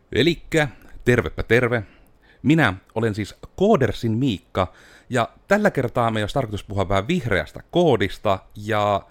Elikkä, tervepä terve. Minä olen siis Koodersin Miikka, ja tällä kertaa me olisi tarkoitus puhua vähän vihreästä koodista, ja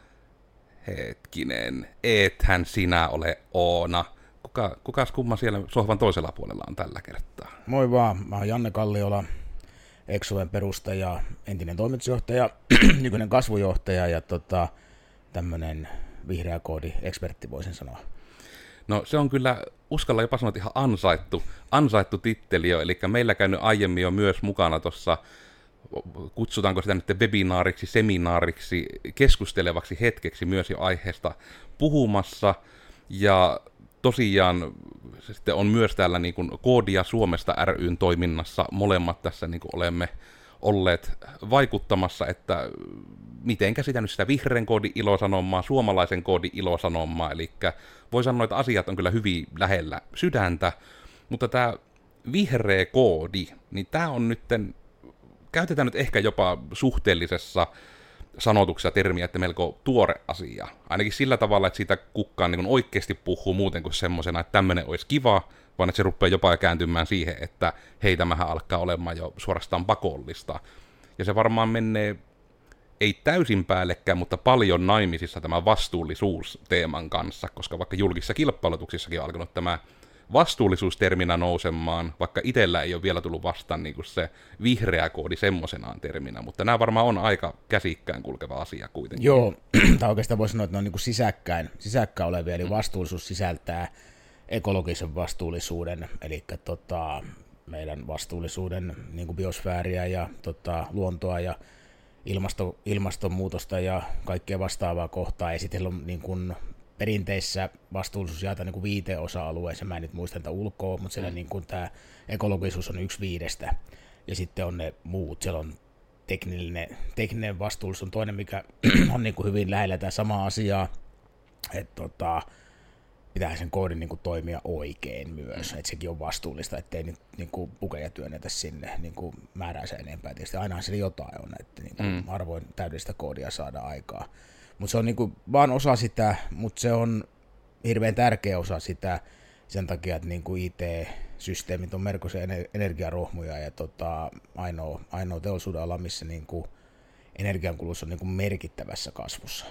hetkinen, ethän sinä ole Oona. Kukas kumma siellä sohvan toisella puolella on tällä kertaa? Moi vaan, mä oon Janne Kalliola, Exoven perustaja, entinen toimitusjohtaja, nykyinen kasvujohtaja ja tämmönen vihreä koodi-ekspertti voisin sanoa. No se on kyllä, uskalla jopa sanoa, ihan ansaittu titteli jo, eli meillä käynyt aiemmin jo myös mukana tuossa, kutsutaanko sitä nyt webinaariksi, seminaariksi, keskustelevaksi hetkeksi myös jo aiheesta puhumassa, ja tosiaan se sitten on myös täällä niin kuin Koodia Suomesta ryn toiminnassa, molemmat tässä niin kuin olemme olleet vaikuttamassa, että miten käsitän sitä vihreän koodin ilosanomaa, suomalaisen koodin ilosanomaa, eli voi sanoa, että asiat on kyllä hyvin lähellä sydäntä, mutta tämä vihreä koodi, niin tämä on nytten, käytetään nyt ehkä jopa suhteellisessa sanotuksessa termiä, että melko tuore asia. Ainakin sillä tavalla, että siitä kukaan niin oikeasti puhuu muuten kuin semmosena, että tämmöinen olisi kiva, vaan että se rupeaa jopa kääntymään siihen, että hei, tämähän alkaa olemaan jo suorastaan pakollista. Ja se varmaan menee, ei täysin päällekään, mutta paljon naimisissa tämä vastuullisuus teeman kanssa, koska vaikka julkisissa kilpailutuksissakin on alkanut tämä vastuullisuusterminä nousemaan, vaikka itsellä ei ole vielä tullut vastaan niin kuin se vihreä koodi semmoisenaan terminä, mutta nämä varmaan on aika käsikkään kulkeva asia kuitenkin. Joo, tai oikeastaan voi sanoa, että ne on niin kuin sisäkkäin olevia, eli vastuullisuus sisältää ekologisen vastuullisuuden, eli meidän vastuullisuuden niin kuin biosfääriä ja luontoa ja ilmastonmuutosta ja kaikkea vastaavaa kohtaa, ja sitten on niin kuin perinteisessä vastuullisuus jaetaan niin kuin 5 osa-alueeseen, mä en nyt muista tätä ulkoa, mutta siellä niin kuin tämä ekologisuus on 1/5, ja sitten on ne muut, siellä on tekninen vastuullisuus on toinen, mikä on niin kuin hyvin lähellä tämä sama asiaa, että pitää sen koodin niin kuin toimia oikein myös, että sekin on vastuullista, ettei nyt niin kuin pukeja työnnetä sinne niin kuin määränsä enempää. Tietysti ainahan siellä jotain on, että niin kuin harvoin täydellistä koodia saada aikaa. Mutta se on niin kuin vaan osa sitä, mutta se on hirveän tärkeä osa sitä sen takia, että niin kuin IT-systeemit on melkoisia energiarohmuja ja ainoa teollisuuden ala, missä niin kuin energiankulutus on niin kuin merkittävässä kasvussa.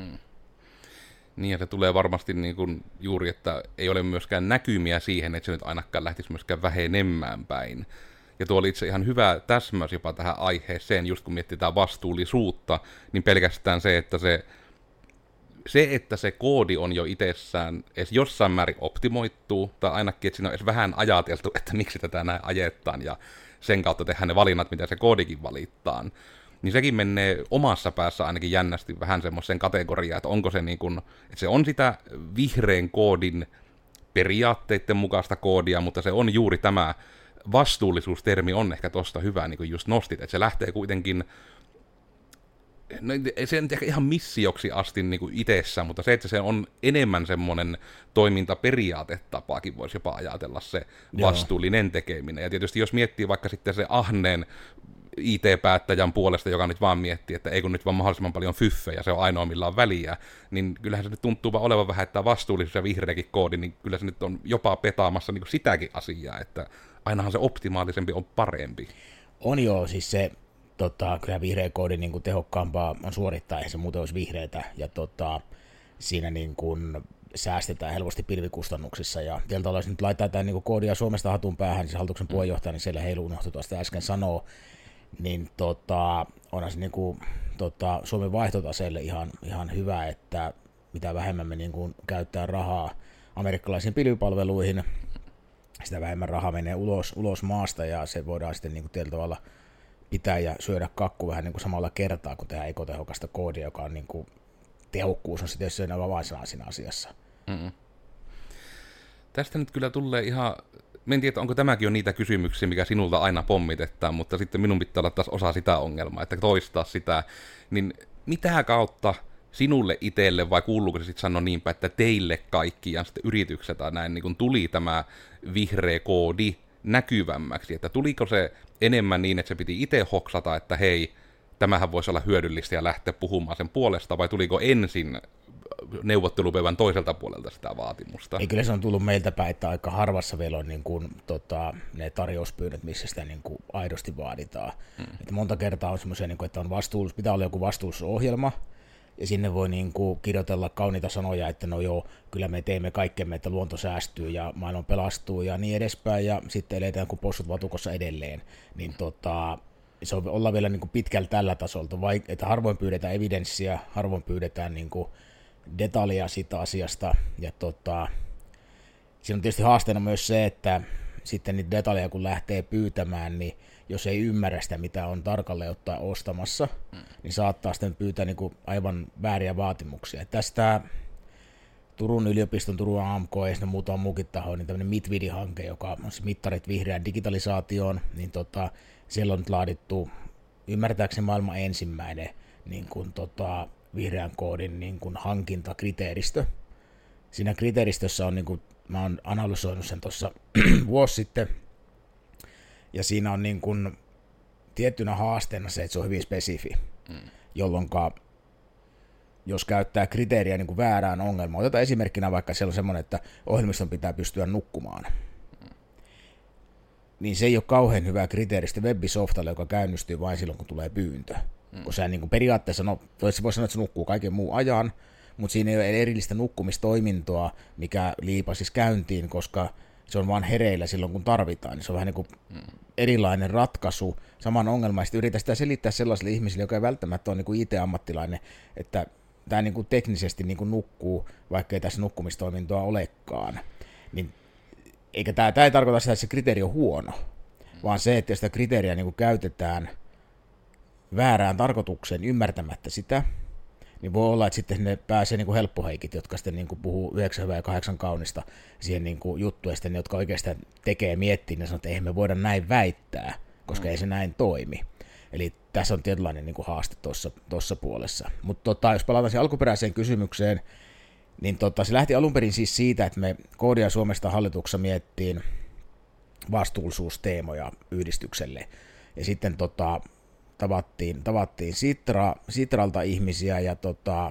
Niin, ja se tulee varmasti niin kuin juuri, että ei ole myöskään näkymiä siihen, että se nyt ainakaan lähtisi myöskään vähenemään päin. Ja tuo oli itse ihan hyvä täsmäys jopa tähän aiheeseen, just kun mietitään vastuullisuutta, niin pelkästään se, että että se koodi on jo itsessään edes jossain määrin optimoittuu, tai ainakin, että siinä on edes vähän ajateltu, että miksi tätä näin ajetaan, ja sen kautta tehdään ne valinnat, mitä se koodikin valittaan. Niin sekin menee omassa päässä ainakin jännästi vähän semmoiseen kategoriaan, että onko se niin kuin, että se on sitä vihreän koodin periaatteiden mukaista koodia, mutta se on juuri tämä vastuullisuustermi on ehkä tosta hyvä, niin kuin just nostit, että se lähtee kuitenkin, no se on ehkä ihan missioksi asti niin kuin itsessään, mutta se, että se on enemmän semmoinen toimintaperiaatetapaakin voisi jopa ajatella se vastuullinen tekeminen. Ja tietysti jos miettii vaikka sitten se ahneen IT-päättäjän puolesta, joka nyt vaan miettii, että ei kun nyt vaan mahdollisimman paljon fyffejä, se on ainoa millä on väliä, niin kyllähän se nyt tuntuu vaan olevan vähän, että vastuullisuus ja vihreäkin koodi, niin kyllä se nyt on jopa petaamassa niin kuin sitäkin asiaa, että ainahan se optimaalisempi on parempi. On joo, siis se kyllä vihreä koodi niin kuin tehokkaampaa on suorittaa, eihän se muuten olisi vihreätä, ja siinä niin kuin säästetään helposti pilvikustannuksissa, ja tietyllä jos nyt laittaa tämän niin kuin koodia Suomesta hatun päähän, niin se hallituksen puheenjohtaja, niin siellä heilu unohtui tuosta äsken sanoo, niin onhan se niin kuin, Suomen vaihtotaseelle ihan hyvä, että mitä vähemmän me niin kuin käyttää rahaa amerikkalaisiin pilvipalveluihin, sitä vähemmän rahaa menee ulos maasta, ja se voidaan sitten niin kuin tietyllä tavalla pitää ja syödä kakku vähän niin kuin samalla kertaa, kun tehdään ekotehokasta koodia, joka on niin kuin, tehokkuus on sitten syödä avainsana siinä asiassa. Tästä nyt kyllä tulee ihan, en tiedä, onko tämäkin on niitä kysymyksiä, mikä sinulta aina pommitetaan, mutta sitten minun pitää olla taas osa sitä ongelmaa, että toistaa sitä, niin mitä kautta sinulle itselle, vai kuuluuko se sitten sanoa niinpä, että teille kaikki ja sitten yritykset tai näin, niin kun tuli tämä vihreä koodi näkyvämmäksi, että tuliko se enemmän niin, että se piti itse hoksata, että hei, tämähän voisi olla hyödyllistä ja lähteä puhumaan sen puolesta, vai tuliko ensin neuvottelupöydän toiselta puolelta sitä vaatimusta. Ei, kyllä se on tullut meiltä päin, että aika harvassa vielä on niin kuin, ne tarjouspyynnöt, missä sitä niin kuin aidosti vaaditaan. Että monta kertaa on semmoisia, niin kuin, että pitää olla joku vastuullisuusohjelma, ja sinne voi niin kuin kirjoitella kauniita sanoja, että no joo, kyllä me teemme kaikkemme, että luonto säästyy ja maailma pelastuu ja niin edespäin, ja sitten eletään kuin possut vatukossa edelleen. Niin se on olla vielä niin kuin pitkällä tällä tasolta, että harvoin pyydetään evidenssiä, harvoin pyydetään niin kuin detaljia siitä asiasta, ja siinä on tietysti haasteena myös se, että sitten niitä detaljeja kun lähtee pyytämään, niin jos ei ymmärrä sitä, mitä on tarkalleen ottaa ostamassa, niin saattaa sitten pyytää niin kuin aivan vääriä vaatimuksia. Tästä Turun yliopiston, Turun AMK ja sitten muutama muukin taho, niin tämmöinen MITVIDI-hanke, joka on se mittarit vihreään digitalisaatioon, niin siellä on nyt laadittu ymmärtääkseni maailman ensimmäinen niin kuin, vihreän koodin niin kuin hankintakriteeristö. Siinä kriteeristössä on, niin kuin, mä oon analysoinut sen tuossa vuosi sitten, ja siinä on niin kuin tiettynä haasteena se, että se on hyvin spesifi, jolloin jos käyttää kriteeriä niin kuin väärään ongelmaan, otetaan esimerkkinä vaikka siellä on semmoinen, että ohjelmiston pitää pystyä nukkumaan, niin se ei ole kauhean hyvä kriteeristö Webisoftalle, joka käynnistyy vain silloin, kun tulee pyyntö. Kun sä niin kuin periaatteessa, voi sanoa, että se nukkuu kaiken muun ajan, mutta siinä ei ole erillistä nukkumistoimintoa, mikä liipasisi käyntiin, koska se on vaan hereillä silloin, kun tarvitaan. Niin se on vähän niin kuin erilainen ratkaisu saman ongelman. Sitten yritän sitä selittää sellaisille ihmisille, joka ei välttämättä ole niin kuin IT-ammattilainen, että tämä niin kuin teknisesti niin kuin nukkuu, vaikka ei tässä nukkumistoimintoa olekaan. Niin, eikä tämä ei tarkoita sitä, että se kriteeri on huono, vaan se, että jos sitä kriteeriä niin kuin käytetään väärään tarkoitukseen ymmärtämättä sitä, niin voi olla, että sitten sinne pääsee niin kuin helppoheikit, jotka sitten niin kuin puhuu 9 hyvää ja 8 kaunista siihen niin kuin juttuun, ja sitten ne, jotka oikeastaan tekee miettiä, niin sanoo, että eihän me voida näin väittää, koska ei se näin toimi. Eli tässä on tietynlainen niin kuin haaste tuossa puolessa. Mutta jos palataan siihen alkuperäiseen kysymykseen, niin se lähti alun perin siis siitä, että me Koodia Suomesta hallituksessa miettiin vastuullisuusteemoja yhdistykselle, ja sitten tavattiin Sitralta ihmisiä, ja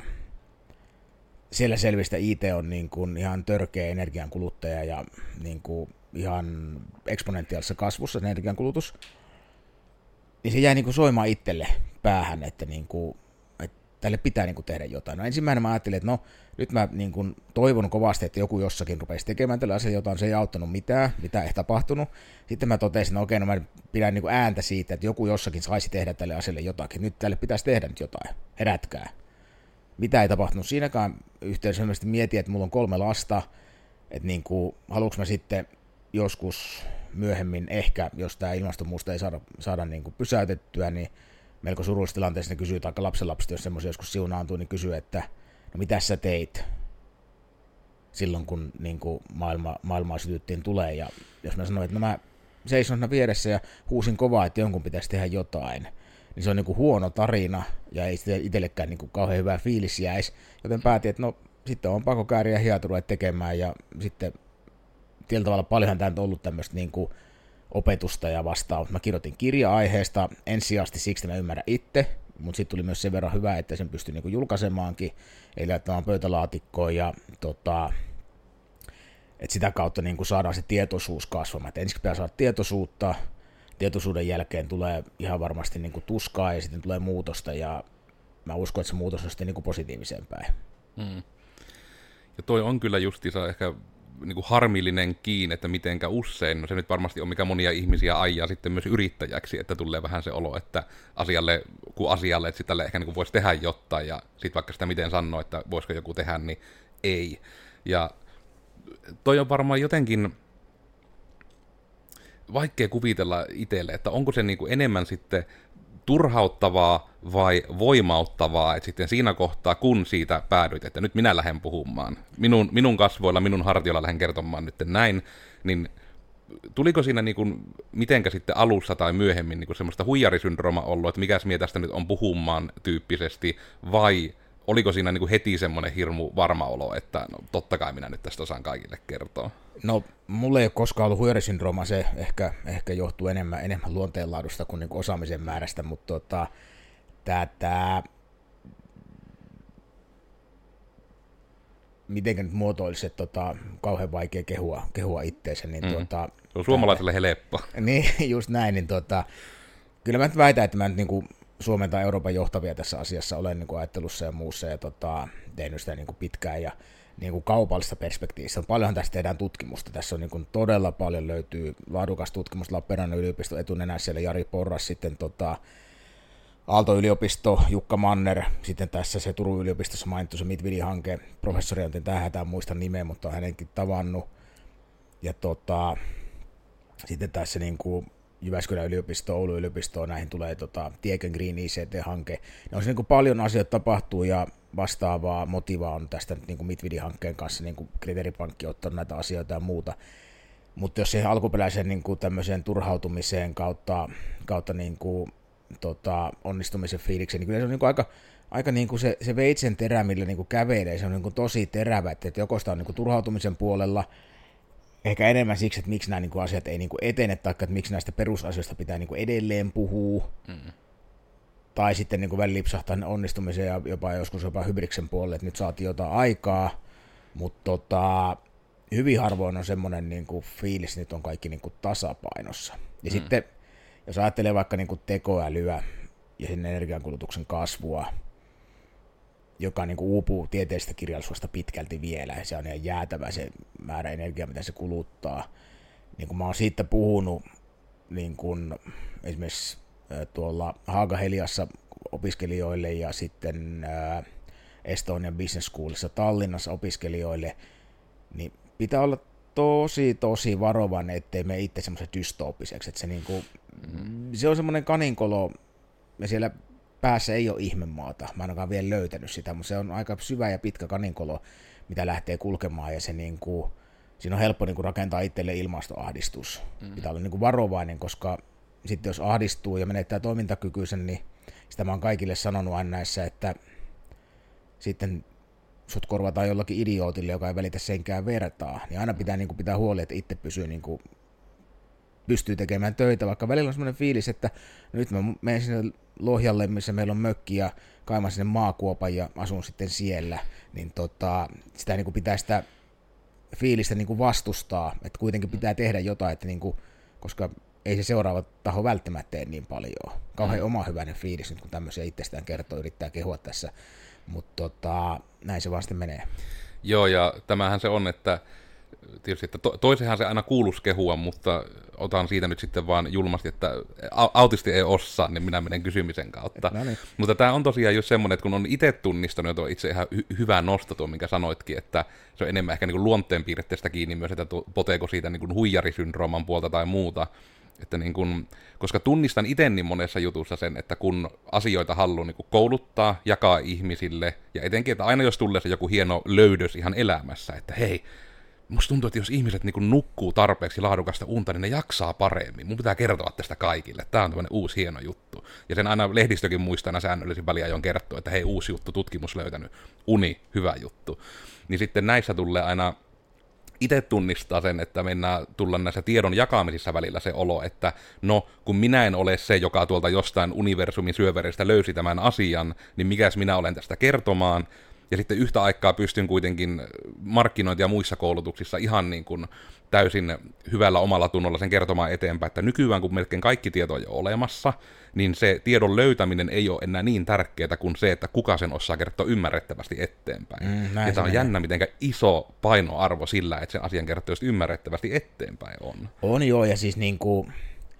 siellä selvistä IT on niin kuin ihan törkeä energiankuluttaja ja niin kuin ihan eksponentiaalisessa kasvussa energiankulutus, niin se jäi niin kuin soimaan itselle päähän, että, niin kuin, että tälle pitää niin kuin tehdä jotain. No ensimmäinen mä ajattelin, että nyt mä niin kuin toivon kovasti, että joku jossakin rupesi tekemään tällä asialla jotain, se ei auttanut mitään ei tapahtunut. Sitten mä totesin, että okei, mä pidän niin kuin ääntä siitä, että joku jossakin saisi tehdä tälle asialle jotakin. Nyt tälle pitäisi tehdä nyt jotain. Herätkää. Mitä ei tapahtunut siinäkään yhteydessä. Mietin, että mulla on 3 lasta, että niin kuin, haluanko mä sitten joskus myöhemmin ehkä, jos tämä ilmastonmuutos ei saada niin kuin pysäytettyä, niin melko surullisessa tilanteessa ne kysyy, tai lapsenlapset, jos semmoisia joskus siunaantuu, niin kysyy, että no mitä sä teit silloin, kun niin kuin maailmaa sytyttiin tulee, ja jos mä sanoin, että no mä seison siinä vieressä ja huusin kovaa, että jonkun pitäisi tehdä jotain, niin se on niin kuin huono tarina, ja ei sitten itsellekään niin kuin kauhean hyvä fiilis jäisi, joten päätin, että no sitten on pakko kääriä hiaturoja tekemään, ja sitten tietyllä tavalla paljonhan tämä on ollut tämmöistä niin kuin opetusta ja vastaavaa. Mä kirjoitin kirja-aiheesta ensisijaisesti siksi, että mä ymmärrän itse, mutta sitten tuli myös sen verran hyvä, että sen pystyi niinku julkaisemaankin, eli laittamaan pöytälaatikkoon, ja että sitä kautta niinku saadaan se tietoisuus kasvamaan. Et ensin pitää saada tietoisuuden jälkeen tulee ihan varmasti niinku tuskaa, ja sitten tulee muutosta, ja mä uskon, että se muutos on sitten niinku positiiviseen päin. Ja toi on kyllä justiinsa ehkä niinku harmillinen kiinni, että mitenkä usein, no se nyt varmasti on mikä monia ihmisiä ajaa sitten myös yrittäjäksi, että tulee vähän se olo, että asialle, että sitä ehkä niinku voisi tehdä jotain, ja sitten vaikka sitä miten sanoo, että voisiko joku tehdä, niin ei. Ja toi on varmaan jotenkin vaikea kuvitella itselle, että onko se niinku enemmän sitten turhauttavaa vai voimauttavaa, että sitten siinä kohtaa, kun siitä päädyit, että nyt minä lähden puhumaan, minun kasvoilla, minun hartioilla lähden kertomaan nyt näin, niin tuliko siinä niin kuin, mitenkä sitten alussa tai myöhemmin niin kuin semmoista huijarisyndrooma ollut, että mikäs mie tästä nyt on puhumaan tyyppisesti, vai oliko siinä niin kuin heti semmoinen hirmu varma olo, että no, totta kai minä nyt tästä osaan kaikille kertoa? No, mulla ei ole koskaan ollut huijarisyndrooma, se ehkä johtuu enemmän luonteenlaadusta kuin niinku osaamisen määrästä, mutta mitenkä nyt muotoilisi, että kauhean vaikea kehua itteensä. Niin se on suomalaiselle helppo. Niin, just näin. Niin kyllä mä nyt väitän, että mä nyt niin kuin Suomen tai Euroopan johtavia tässä asiassa olen niin kuin ajattelussa ja muussa ja tehnyt sitä niin kuin pitkään ja niin kuin kaupallista perspektiivistä. Paljonhan tästä tehdään tutkimusta. Tässä on niin kuin todella paljon löytyy laadukas tutkimus. Lappeenrannan yliopisto etunenä siellä Jari Porras, sitten Aalto-yliopisto, Jukka Manner, sitten tässä se Turun yliopistossa mainittu se Midvidi-hanke, professori on tähän hätään muista nimeä, mutta on hänenkin tavannut. Ja sitten tässä niin kuin Jyväskylän yliopisto, Oulun yliopisto, näihin tulee Tieken Green ICT-hanke. Ne on niin kuin paljon asioita tapahtuu ja vastaavaa motivaa on tästä niin kuin Midvidi-hankkeen kanssa, niin kuin Kriteeripankki on ottanut näitä asioita ja muuta. Mutta jos siihen alkuperäiseen niin kuin tämmöiseen turhautumiseen kautta niin kuin, onnistumisen fiilikseen, niin kyllä se on niin kuin aika niin kuin se veitsen terä, millä niin kuin kävelee, se on niin kuin tosi terävä, että joko sitä on niin kuin turhautumisen puolella, ehkä enemmän siksi, että miksi nämä niin kuin asiat ei niin kuin etene, tai että miksi näistä perusasioista pitää niin kuin edelleen puhua, tai sitten niin kuin välillä lipsahtaa onnistumisen ja joskus jopa hybriksen puolelle, että nyt saatiin jotain aikaa, mutta hyvin harvoin on semmoinen niin kuin fiilis, että nyt on kaikki niin kuin tasapainossa. Ja sitten, jos ajattelee vaikka niin kuin tekoälyä ja sen energiankulutuksen kasvua, joka niin kuin uupuu tieteellisestä kirjallisuudesta pitkälti vielä, ja se on ihan jäätävä se määrä energiaa, mitä se kuluttaa. Niin kuin mä oon siitä puhunut niin kuin esimerkiksi tuolla Haaga-Heliassa opiskelijoille ja sitten Estonian Business Schoolissa Tallinnassa opiskelijoille, niin pitää olla tosi varovainen, ettei mene itse semmoisen dystooppiseksi, että se, niin kuin, se on semmoinen kaninkolo, ja siellä päässä ei ole ihmemaata, mä en ainakaan vielä löytänyt sitä, mutta se on aika syvä ja pitkä kaninkolo, mitä lähtee kulkemaan, ja se niin kuin, siinä on helppo niin kuin rakentaa itselle ilmastoahdistus. Pitää olla niin kuin varovainen, koska sitten jos ahdistuu ja menettää toimintakykyisen, niin sitä mä oon kaikille sanonut aina näissä, että sitten sut korvataan jollakin idiootille, joka ei välitä senkään vertaa, niin aina pitää niin kuin pitää huoli, että itse pystyy tekemään töitä, vaikka välillä on semmoinen fiilis, että nyt mä menen sinne Lohjalle, missä meillä on mökki ja kaiman sinne maakuopan ja asun sitten siellä, niin sitä niin kuin pitää sitä fiilistä niin kuin vastustaa, että kuitenkin pitää tehdä jotain, että niin kuin, koska ei se seuraava taho välttämättä tee niin paljon. Kauhean oma hyväinen fiilis nyt, kun tämmöisiä itsestään kertoo, yrittää kehua tässä, mutta näin se vaan sitten menee. Joo, ja tämähän se on, että tietysti, että toisenhan se aina kuuluisi kehua, mutta otan siitä nyt sitten vaan julmasti, että autisti ei osaa, niin minä menen kysymisen kautta. No niin. Mutta tämä on tosiaan just semmoinen, että kun on itse tunnistanut, että on itse ihan hyvä nosto tuo, minkä sanoitkin, että se on enemmän ehkä niin kuin luonteenpiirteestä kiinni myös, että poteeko siitä niin kuin huijarisyndrooman puolta tai muuta. Että niin kun, koska tunnistan itse niin monessa jutussa sen, että kun asioita haluaa niin kouluttaa, jakaa ihmisille, ja etenkin, että aina jos tulee se joku hieno löydös ihan elämässä, että hei, musta tuntuu, että jos ihmiset niin nukkuu tarpeeksi laadukasta unta, niin ne jaksaa paremmin. Mun pitää kertoa tästä kaikille. Tämä on tämmöinen uusi hieno juttu. Ja sen aina lehdistökin muistaa aina säännöllisin väliajoin kertoo, että hei, uusi juttu, tutkimus löytänyt, uni, hyvä juttu. Niin sitten näissä tulee aina itse tunnistaa sen, että tullaan näissä tiedon jakamisissa välillä se olo, että no, kun minä en ole se, joka tuolta jostain universumin syövereistä löysi tämän asian, niin mikäs minä olen tästä kertomaan. Ja sitten yhtä aikaa pystyn kuitenkin markkinointi- ja muissa koulutuksissa ihan niin kuin täysin hyvällä omalla tunnolla sen kertomaan eteenpäin, että nykyään kun melkein kaikki tieto on jo olemassa, niin se tiedon löytäminen ei ole enää niin tärkeää kuin se, että kuka sen osaa kertoa ymmärrettävästi eteenpäin. Ja tämä on jännä, miten iso painoarvo sillä, että sen asian kertoo just ymmärrettävästi eteenpäin on. On joo, ja siis niin kuin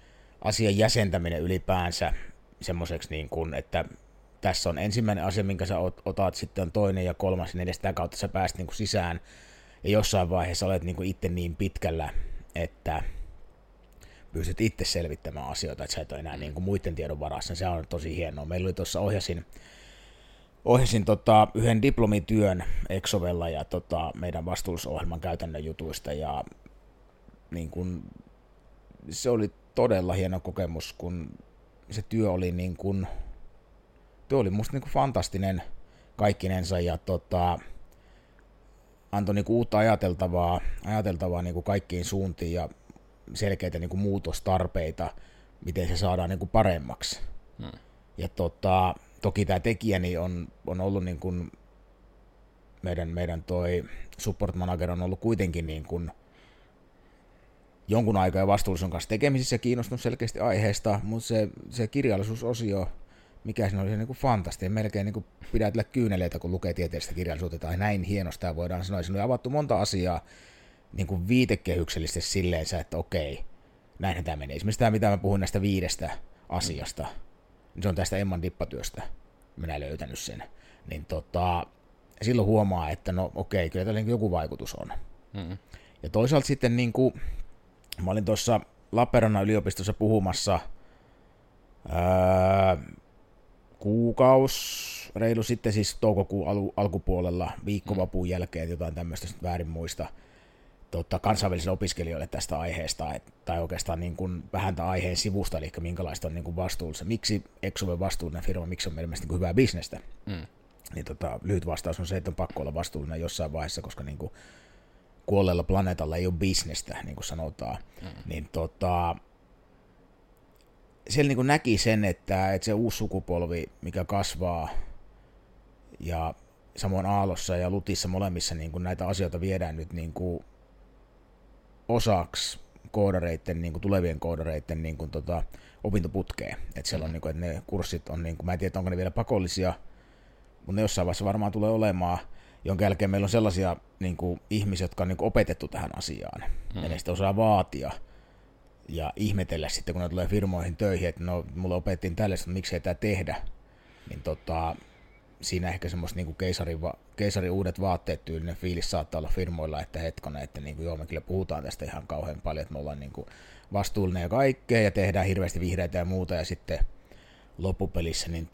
asian jäsentäminen ylipäänsä semmoiseksi, niin kuin, että tässä on ensimmäinen asia, minkä sä otat, sitten on toinen ja kolmas, ja neljäs, sitä kautta sä pääst niin kuin sisään, ja jossain vaiheessa olet niin kuin itse niin pitkällä, että pystyt itse selvittämään asioita, että sä et ole enää niin kuin muiden tiedon varassa. Se on tosi hienoa. Meillä oli tuossa ohjasin yhden diplomityön Exovella ja meidän vastuullisuusohjelman käytännön jutuista, ja niin kuin, se oli todella hieno kokemus, kun se työ oli musta niin kuin fantastinen kaikkinensa, ja antoi niin kuin uutta ajateltavaa niin kuin kaikkiin suuntiin ja selkeitä niin kuin muutostarpeita, miten se saadaan niin kuin paremmaksi. Ja toki tämä tekijäni on ollut niin kuin meidän toi support manager on ollut kuitenkin niin kuin jonkun aikaa vastuullisen kanssa tekemisissä ja kiinnostunut selkeästi aiheesta, mutta se kirjallisuusosio, mikä siinä oli se niin kuin fantastinen, melkein niin kuin pidätellä kyyneleitä, kun lukee tieteellistä kirjallisuutta, tai näin hienosti voidaan sanoa. Siinä oli avattu monta asiaa niin kuin viitekehyksellisesti silleensä, että okei, näinhän tämä menee. Esimerkiksi tämä, mitä mä puhuin näistä 5 asiasta, niin se on tästä Emman dippatyöstä, minä löytänyt sen. Niin silloin huomaa, että no okei, kyllä tällä joku vaikutus on. Ja toisaalta sitten niin kuin, mä olin tuossa Lappeenrannan yliopistossa puhumassa reilu sitten siis toukokuun alkupuolella viikkovapuun jälkeen, jotain tämmöistä väärin muista, kansainvälisille opiskelijoille tästä aiheesta, tai oikeastaan niin kuin vähän tämän aiheen sivusta, eli minkälaista on niin kuin vastuullista. Miksi Exove vastuullinen firma, miksi on mielestäni niin kuin hyvää bisnestä? Niin lyhyt vastaus on se, että on pakko olla vastuullinen jossain vaiheessa, koska niin kuin kuolleella planeetalla ei ole bisnestä, niin kuin sanotaan. Niin siellä niin kuin näki sen, että se uusi sukupolvi, mikä kasvaa, ja samoin Aallossa ja Lutissa molemmissa niin kuin näitä asioita viedään nyt niin kuin osaksi koodareiden, niin kuin tulevien koodareiden niin kuin opintoputkeen. Että siellä on, niin kuin, että ne kurssit on, niin kuin, mä en tiedä, onko ne vielä pakollisia, mutta ne jossain vaiheessa varmaan tulee olemaan, jonka jälkeen meillä on sellaisia niin kuin, ihmisiä, jotka on niin kuin, opetettu tähän asiaan. Ja ne sitä osaa vaatia ja ihmetellä sitten, kun ne tulee firmoihin töihin, että no, mulle opettiin tällaista, miksi ei tämä tehdä. Niin siinä ehkä semmoista niin keisarin uudet vaatteet tyylinen fiilis saattaa olla firmoilla, että hetkonen, että niin kuin, joo, me kyllä puhutaan tästä ihan kauhean paljon, että me ollaan niin kuin vastuullinen ja kaikkea, ja tehdään hirveästi vihreitä ja muuta, ja sitten loppupelissä, niin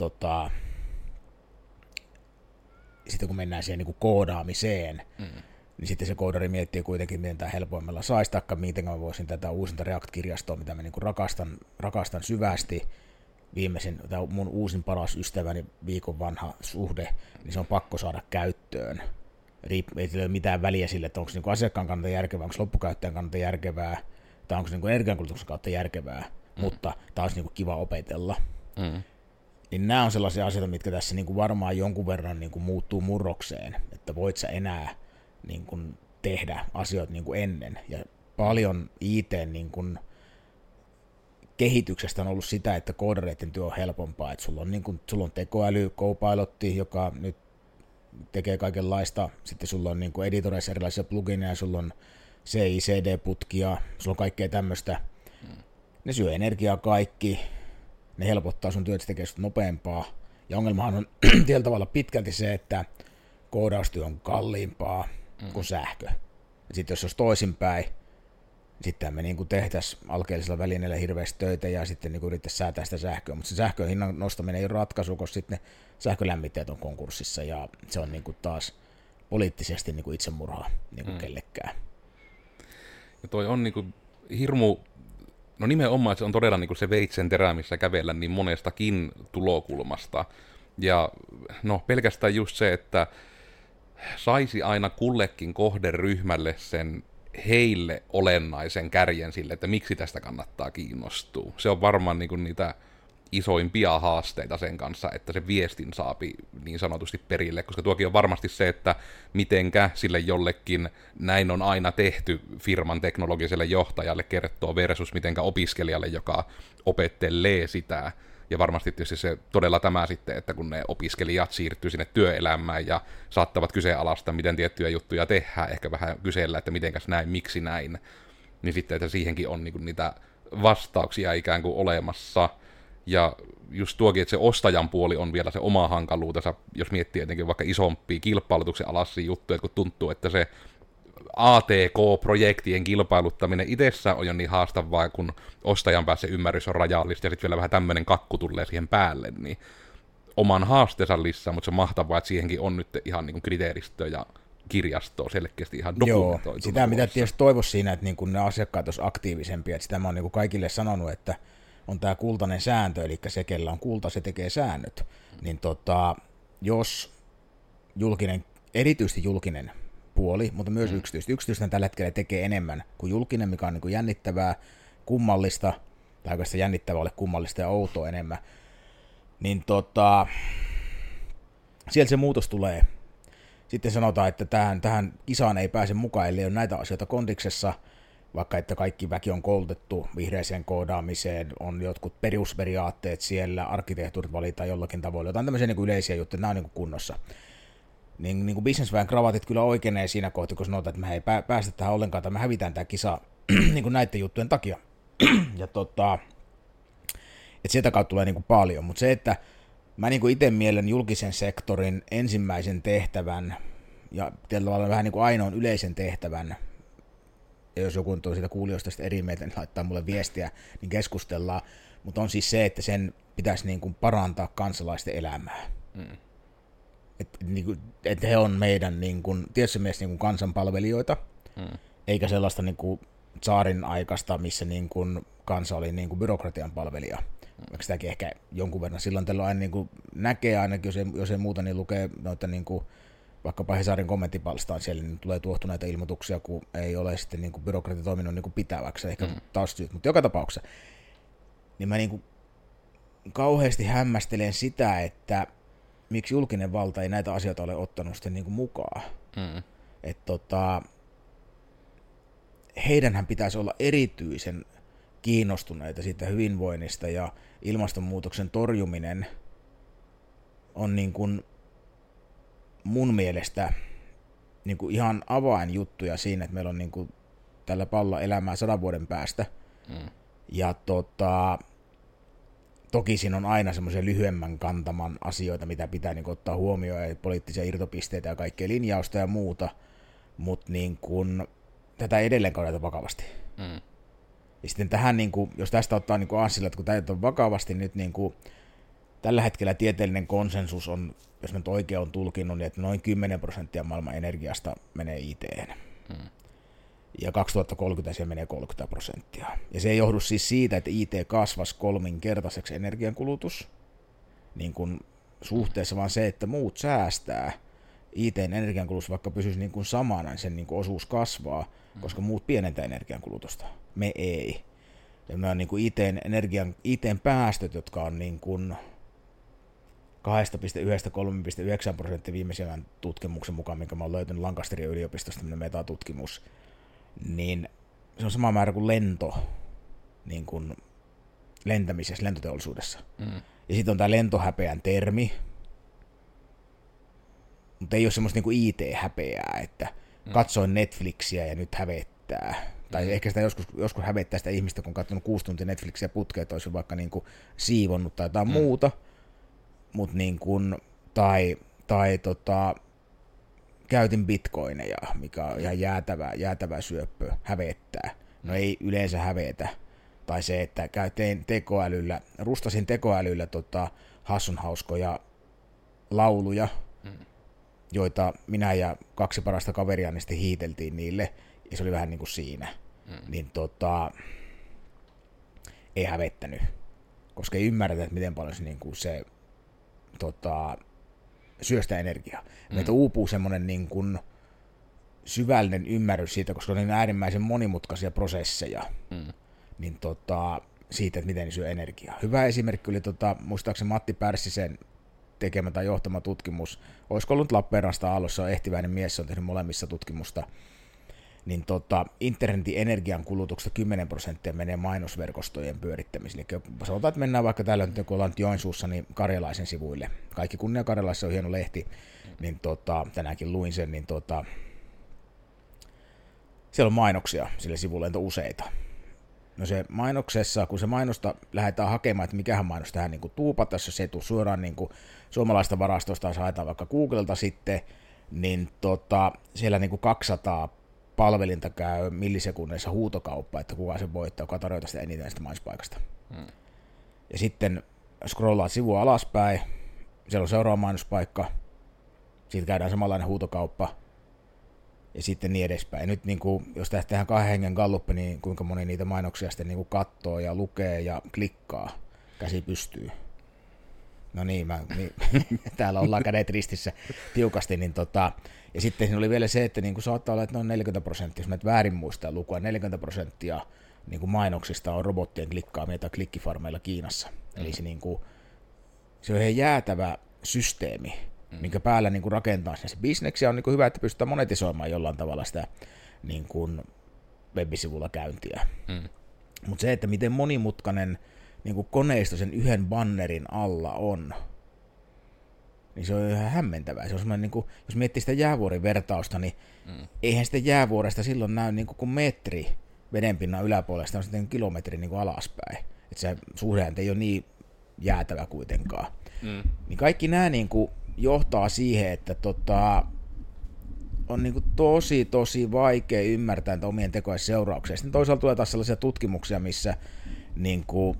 sitten kun mennään siihen niin kuin koodaamiseen, niin sitten se koodari miettii kuitenkin, miten tämä helpoimmalla saisi, taikka miten mä voisin tätä uusinta React-kirjastoa, mitä mä niin kuin rakastan syvästi, tämä mun uusin paras ystäväni, viikon vanha suhde, niin se on pakko saada käyttöön. Ei ole mitään väliä sille, että onko se niin asiakkaan kannalta järkevää, onko se loppukäyttäjän kannalta järkevää, tai onko se niin energiankulutuksen kautta järkevää, mutta tämä olisi niin kiva opetella. Niin nämä on sellaisia asioita, mitkä tässä niin kuin varmaan jonkun verran niin kuin muuttuu murrokseen, että voit sä enää niin kuin tehdä asioita niin kuin ennen. Ja paljon IT niin kuin kehityksestä on ollut sitä, että koodareiden työ on helpompaa, että sulla on tekoäly, Copilotti, joka nyt tekee kaikenlaista, sitten sulla on niin kuin editoreissa erilaisia plugineja, sulla on CI/CD-putkia, sulla on kaikkea tämmöistä. Ne syö energiaa kaikki, ne helpottaa sun työtä, tekee sut nopeampaa, ja ongelmahan on tietyllä tavalla pitkälti se, että koodaustyö on kalliimpaa kuin sähkö. Ja sitten jos olisi toisinpäin, sitten me niin tehtäisiin alkeellisella välineellä hirveästi töitä ja sitten niin yrittäisiin säätää sitä sähköä, mutta se sähkön hinnan nostaminen ei ole ratkaisu, koska sitten ne sähkölämmittäjät on konkurssissa ja se on niin taas poliittisesti niin itsemurhaa niin kellekään. Ja toi on niin hirmu, no nimenomaan se on todella niin se veitsen terä, missä kävellä niin monestakin tulokulmasta. Ja no pelkästään just se, että saisi aina kullekin kohderyhmälle sen heille olennaisen kärjen sille, että miksi tästä kannattaa kiinnostua. Se on varmaan niin niitä isoimpia haasteita sen kanssa, että se viestin saapi niin sanotusti perille, koska tuokin on varmasti se, että mitenkä sille jollekin näin on aina tehty firman teknologiselle johtajalle kertoo versus mitenkä opiskelijalle, joka opettelee sitä. Ja varmasti tietysti se todella tämä sitten, että kun ne opiskelijat siirtyy sinne työelämään ja saattavat kyseenalaista, miten tiettyjä juttuja tehdään, ehkä vähän kysellä, että mitenkäs näin, miksi näin, niin sitten, että siihenkin on niin kuin niitä vastauksia ikään kuin olemassa. Ja just tuokin, että se ostajan puoli on vielä se oma hankaluutensa, jos miettii jotenkin vaikka isompia kilpailutuksen alaisia juttuja, kun tuntuu, että se ATK-projektien kilpailuttaminen itsessään on jo niin haastavaa, kun ostajan päässä ymmärrys on rajallista, ja sitten vielä vähän tämmöinen kakku tulee siihen päälle, niin oman haasteensa lisää, mutta se on mahtavaa, että siihenkin on nyt ihan niin kuin kriteeristö ja kirjastoa selkeästi ihan dokumentoitu. Joo, sitä mitä tietysti toivoisi siinä, että niin kun ne asiakkaat olisivat aktiivisempia, että sitä mä oon niin kuin kaikille sanonut, että on tämä kultainen sääntö, eli se, kellä on kulta, se tekee säännöt, niin jos julkinen, erityisesti julkinen puoli, mutta myös yksityistä tällä hetkellä tekee enemmän kuin julkinen, mikä on niin kuin jännittävää, kummallista, tai oikeastaan jännittävää ole kummallista ja outoa enemmän, niin sieltä se muutos tulee. sitten sanotaan, että tähän kisaan ei pääse mukaan, ellei ole näitä asioita kondiksessa, vaikka että kaikki väki on koulutettu vihreäseen koodaamiseen, on jotkut perusperiaatteet siellä, arkkitehtuurit valitaan jollakin tavoilla, jotain tämmöisiä niin kuin yleisiä juttuja, nämä on niin kuin kunnossa. Niin kuin businessväen kravatit kyllä oikeenee siinä kohtaa, kun sanotaan, että me ei päästä tähän ollenkaan, tai me hävitään tämä kisa niin kuin näiden juttujen takia. Ja että sieltä kautta tulee niin kuin paljon, mutta se, että mä niin kuin itse mielen julkisen sektorin ensimmäisen tehtävän, ja tietyllä tavalla vähän niin kuin ainoan yleisen tehtävän, ja jos joku on siitä kuulijoista eri mieltä, niin laittaa mulle viestiä, niin keskustellaan, mutta on siis se, että sen pitäisi niin kuin parantaa kansalaisten elämää. Että he on meidän niin kuin, tietysti mielessä niin kuin kansanpalvelijoita, eikä sellaista niin kuin tsaarin aikaista, missä niin kuin kansa oli niin kuin byrokratian palvelija. Vaikka sitäkin ehkä jonkun verran silloin tällöin aina niin kuin näkee, ainakin jos ei muuta, niin lukee noita niin kuin vaikkapa Hesarin kommenttipalstaan siellä, niin tulee tuohtuneita ilmoituksia, kun ei ole sitten niin kuin byrokratia toiminut niin kuin pitäväksi, ehkä taustasyyt, mutta joka tapauksessa. Niin mä niin kuin kauheasti hämmästelen sitä, että miksi julkinen valta ei näitä asioita ole ottanut sitten niin kuin mukaan. Että heidänhän pitäisi olla erityisen kiinnostuneita siitä hyvinvoinnista, ja ilmastonmuutoksen torjuminen on niin kuin mun mielestä niin kuin ihan avainjuttuja siinä, että meillä on niin kuin tällä pallolla elämää 100 vuoden päästä. Ja toki siinä on aina semmoisia lyhyemmän kantaman asioita, mitä pitää niin kuin ottaa huomioon, ja poliittisia irtopisteitä ja kaikkea linjausta ja muuta, mutta niin kuin tätä edelleen kannata vakavasti. Ja sitten tähän, niin kuin, jos tästä ottaa niin asilla, että kun tätä on vakavasti nyt niin kuin, tällä hetkellä tieteellinen konsensus on, jos nyt oikein on tulkinnut, niin että noin 10% maailman energiasta menee IT:hen. Ja 2030 siellä menee 30%. Ja se ei johdu siis siitä, että IT kasvaisi 3-kertaiseksi energiankulutus niin kuin suhteessa, vaan se, että muut säästää. IT:n energiankulutus vaikka pysyisi niin kuin samana, niin sen niin kuin osuus kasvaa, koska muut pienentää energiankulutusta. Me ei. Ja nämä on niin kuin IT:n päästöt, jotka on niin kuin 2,1–3,9% viimeisimmän tutkimuksen mukaan, minkä mä oon löytänyt Lancasterin yliopistosta, tämmöinen metatutkimus, niin se on sama määrä kuin niin kuin lentämisessä, lentoteollisuudessa. Ja sitten on tämä lentohäpeän termi, mutta ei ole semmoista niin kuin IT-häpeää, että katsoin Netflixiä ja nyt hävettää. Tai ehkä sitä joskus hävettää sitä ihmistä, kun on katsonut 6 tuntia Netflixiä putkeen, että olisi vaikka niin kuin siivonnut tai jotain muuta. Mut niin kuin, tai käytin bitcoineja, mikä on ihan jäätävä syöppö, hävettää. No ei yleensä hävetä. Tai se, että rustasin tekoälyllä hassun hauskoja lauluja, joita minä ja 2 parasta kaveria niin sitten hiiteltiin niille, ja se oli vähän niin kuin siinä. Niin ei hävettänyt, koska ei ymmärretä, että miten paljon se, niin kuin se syö sitä energiaa. Meitä uupuu semmoinen niin kuin syvällinen ymmärrys siitä, koska on niin äärimmäisen monimutkaisia prosesseja, niin siitä, että miten ne syö energiaa. Hyvä esimerkki oli muistaakseni Matti Pärssisen tekemä tai johtama tutkimus. Olisiko ollut Lappeenrannasta Aallossa, ehtiväinen mies, se on tehnyt molemmissa tutkimusta. Niin internetin energiankulutuksesta 10% menee mainosverkostojen pyörittämiseen. Eli sanotaan, että mennään vaikka täällä, kun ollaan nyt Joensuussa, niin Karjalaisen sivuille. Kaikki kunnia Karjalaisessa, on hieno lehti, niin tänäänkin luin sen, niin siellä on mainoksia sille sivulle, on useita. No se mainoksessa, kun se mainosta lähdetään hakemaan, että mikähän mainos tähän niin tuupata, jos se ei tule suoraan niin suomalaista varastosta, jos haetaan vaikka Googlelta sitten, niin siellä niin 200 palvelinta käy millisekunneissa huutokauppa, että kuka se voittaa, joka tarjoaa sitä eniten sitä mainospaikasta. Ja sitten scrollaat sivua alaspäin, siellä on seuraava mainospaikka, siitä käydään samanlainen huutokauppa, ja sitten niin edespäin. Ja nyt niin kuin, jos tehdään 2 hengen galluppi, niin kuinka moni niitä mainoksia sitten niin kuin katsoo ja lukee ja klikkaa, käsi pystyy. No niin, täällä ollaan kädet ristissä tiukasti, niin ja sitten siinä oli vielä se, että niin kuin saattaa olla, että noin 40%, jos mä et väärin muistaa lukua, 40% niin kuin mainoksista on robottien klikkaamia tai klikkifarmeilla Kiinassa. Eli se, niin kuin, se on ihan jäätävä systeemi, minkä päällä niin kuin rakentaa se bisneksiä. On niin kuin hyvä, että pystytään monetisoimaan jollain tavalla sitä niin kuin web-sivulla käyntiä. Mutta se, että miten monimutkainen niin kuin koneisto sen yhden bannerin alla on, niin se on ihan hämmentävää. Se on semmoinen, niin kuin, jos miettii sitä jäävuoren vertausta, niin eihän sitä jäävuoresta silloin näy niin kuin metri vedenpinnan yläpuolesta, on sitten kilometri niin kuin alaspäin. Että se suhdehan ei ole niin jäätävä kuitenkaan. Niin kaikki nämä niin kuin johtaa siihen, että on niin kuin tosi vaikea ymmärtää omien tekojen seurauksia. Sitten toisaalta tulee taas sellaisia tutkimuksia, missä niin kuin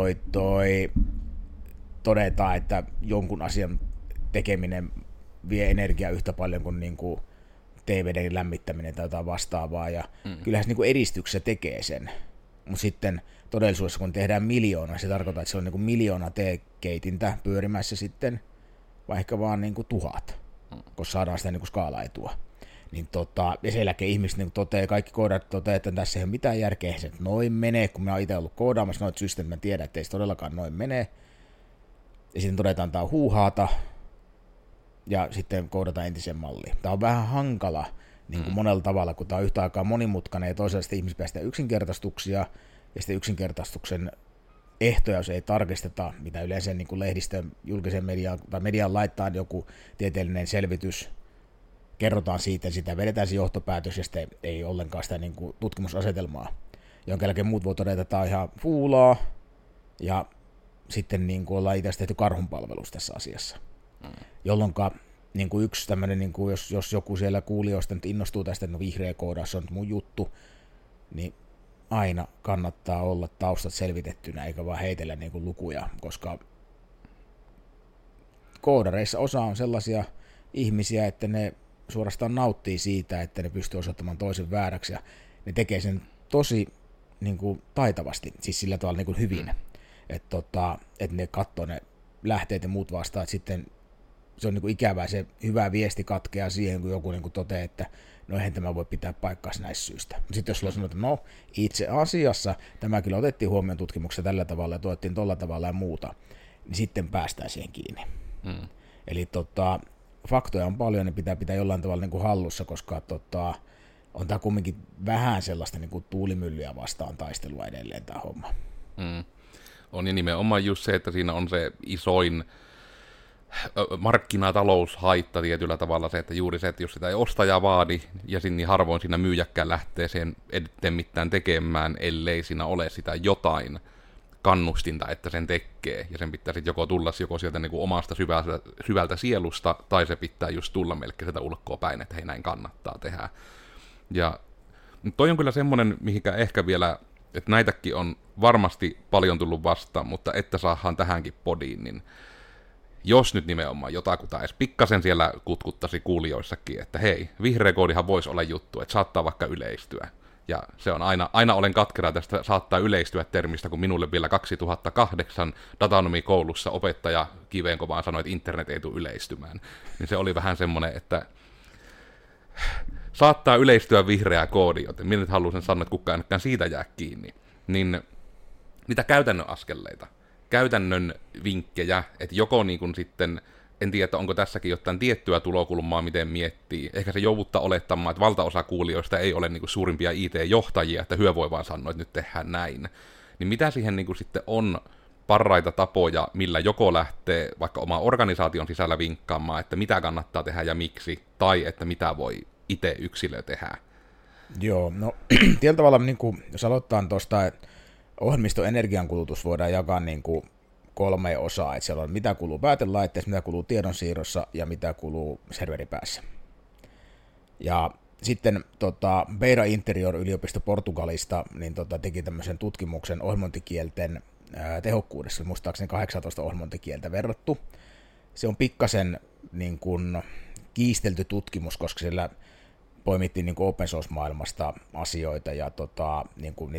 todetaan, että jonkun asian tekeminen vie energiaa yhtä paljon kuin niinku TV:n lämmittäminen tai jotain vastaavaa, ja kyllähän se niinku edistyksessä tekee sen. Mutta sitten todellisuudessa, kun tehdään miljoona, se tarkoittaa, että se on niinku miljoona teekeitintä pyörimässä sitten, vaikka vaan niinku 1000, koska saadaan sitä niinku skaalaetua. Niin ja sen jälkeen ihmiset niinku kaikki koodat toteaa, että tässä ei ole mitään järkeä, se noin menee, kun mä oon itse ollut koodaamassa noita systeemejä, mä tiedän, että ei se todellakaan noin menee. Ja sitten todetaan, että tämä on huuhaata, ja sitten koodataan entisen malliin. Tämä on vähän hankala niin kuin monella tavalla, kun tämä on yhtä aikaa monimutkainen, ja toisaalta sitten ihmiset päästään yksinkertaistuksia, ja sitten yksinkertaistuksen ehtoja, jos ei tarkisteta, mitä yleensä niin kuin lehdistön, julkisen median tai median laittaa joku tieteellinen selvitys, kerrotaan siitä, sitä vedetään se johtopäätös, ja sitten ei ollenkaan sitä niin kuin tutkimusasetelmaa, jonka jälkeen muut voi todeta, että tämä on ihan fuulaa, ja sitten niin kuin ollaan itse tehty karhunpalvelus tässä asiassa. Jolloin niin kuin yksi tämmöinen, niin kuin jos joku siellä kuulijoista nyt innostuu tästä, että no vihreä koodaus on mun juttu, niin aina kannattaa olla taustat selvitettynä, eikä vaan heitellä niin kuin lukuja, koska koodareissa osa on sellaisia ihmisiä, että ne suorastaan nauttii siitä, että ne pystyy osoittamaan toisen vääräksi, ja ne tekee sen tosi niin kuin taitavasti, siis sillä tavalla niin kuin hyvin, että ne katsoo ne lähteet ja muut vastaan, että sitten se on niin kuin ikävää, se hyvä viesti katkeaa siihen, kun joku niin kuin toteaa, että no eihän tämä voi pitää paikkaansa näistä syistä. Sitten jos sulla sanoo, että no itse asiassa tämä kyllä otettiin huomioon tutkimuksessa tällä tavalla ja tuottiin tolla tavalla ja muuta, niin sitten päästään siihen kiinni. Eli faktoja on paljon, niin pitää jollain tavalla niin kuin hallussa, koska on tämä kumminkin vähän sellaista niin kuin tuulimyllyä vastaan taistelua edelleen tämä homma. On ja nimenomaan just se, että siinä on se isoin markkinataloushaitta tietyllä tavalla se, että juuri se, että jos sitä ei ostaja vaadi, ja niin harvoin siinä myyjäkään lähtee sen eteen mitään tekemään, ellei siinä ole sitä jotain kannustinta, että sen tekee, ja sen pitää sitten joko tulla joko sieltä niin kuin omasta syvältä sielusta, tai se pitää just tulla melkein sieltä ulkoa päin, että hei, näin kannattaa tehdä. Ja toi on kyllä semmoinen, mihinkä ehkä vielä, että näitäkin on varmasti paljon tullut vastaan, mutta että saadaan tähänkin podiin, niin jos nyt nimenomaan jotakuta edes pikkasen siellä kutkuttaisi kuulijoissakin, että hei, vihreä koodihan voisi olla juttu, että saattaa vaikka yleistyä. Ja se on aina olen katkera tästä saattaa yleistyä termistä, kun minulle vielä 2008 datanomikoulussa opettaja kiveenkovaan sanoi, että internet ei tule yleistymään. Niin se oli vähän semmoinen, että saattaa yleistyä vihreä koodi, joten minä nyt haluaisin sanoa, että kukaan ainakaan siitä jää kiinni. Niin mitä käytännön askeleita? Käytännön vinkkejä, että joko niin kuin sitten, en tiedä, että onko tässäkin jotain tiettyä tulokulmaa, miten miettii. Ehkä se jouduttaa olettamaan, että valtaosa kuulijoista ei ole niin kuin suurimpia IT-johtajia, että hyö voi vaan sanoa, että nyt tehdään näin. Niin mitä siihen niin kuin sitten on parhaita tapoja, millä joko lähtee vaikka oma organisaation sisällä vinkkaamaan, että mitä kannattaa tehdä ja miksi, tai että mitä voi itse yksilö tehdä? Joo, no tietyllä tavalla, niin kuin, jos aloittaa tuosta, ohjelmiston energiankulutus voidaan jakaa niin kuin 3 osaa, että siellä on mitä kuluu päätelaitteessa, mitä kuluu tiedonsiirrossa ja mitä kuluu serveripäässä. Ja sitten Beira Interior yliopisto Portugalista niin teki tämmöisen tutkimuksen ohjelmointikielten tehokkuudessa, muistaakseni 18 ohjelmointikieltä verrattu. Se on pikkasen niin kuin kiistelty tutkimus, koska siellä poimittiin niin kuin open source-maailmasta asioita ja niin kuin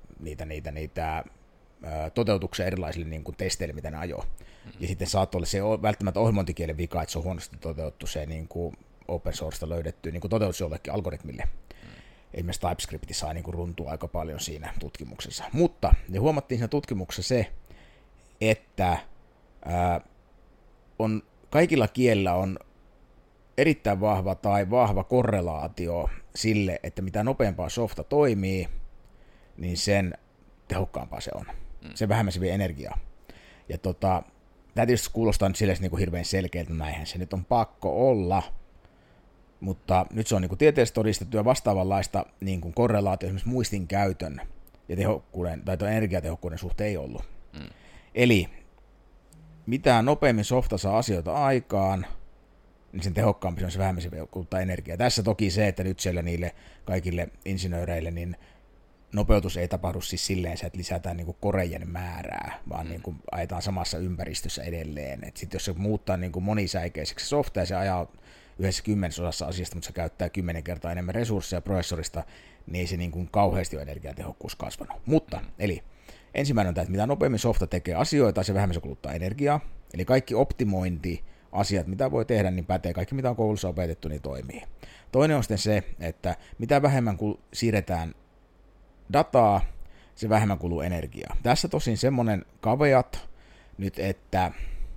niitä toteutuksia erilaisille niin kuin testeille, mitä ne ajoi. Ja sitten saattoi olla se välttämättä ohjelmointikielen vika, että se on huonosti toteutettu se niin kuin open sourcesta löydetty niin kuin toteutus jollekin algoritmille. Esimerkiksi TypeScript sai niin kuin runtua aika paljon siinä tutkimuksessa. Mutta ne huomattiin siinä tutkimuksessa se, että on kaikilla kielillä on erittäin vahva tai vahva korrelaatio sille, että mitä nopeampaa softa toimii, niin sen tehokkaampaa se on. Se vähemmän se vie energiaa. Ja tämä tietysti kuulostaa nyt silleen niin kuin hirveän selkeältä, näinhän se nyt on pakko olla, mutta nyt se on niin kuin tieteellisesti todistettu ja vastaavanlaista niin kuin korrelaatio esimerkiksi muistin käytön ja tehokkuuden tai energiatehokkuuden suhteen ei ollut. Eli mitä nopeammin softa saa asioita aikaan, niin sen tehokkaampi se on, se vähemmän se kuluttaa energiaa. Tässä toki se, että nyt siellä niille kaikille insinööreille, niin nopeutus ei tapahdu siis silleen, että lisätään niin kuin korejen määrää, vaan niin kuin ajetaan samassa ympäristössä edelleen. Sitten jos se muuttaa niin kuin monisäikeiseksi softa ja se ajaa 1/10 asiasta, mutta se käyttää 10 kertaa enemmän resursseja prosessorista, niin ei se niin kuin kauheasti ole energiatehokkuus kasvanut. Mutta, eli ensimmäinen on tämä, että mitä nopeammin softa tekee asioita, se vähemmän se kuluttaa energiaa. Eli kaikki optimointiasiat, mitä voi tehdä, niin pätee. Kaikki, mitä on koulussa opetettu, niin toimii. Toinen on sitten se, että mitä vähemmän siirretään dataa, se vähemmän kuluu energiaa. Tässä tosin semmoinen caveat nyt, että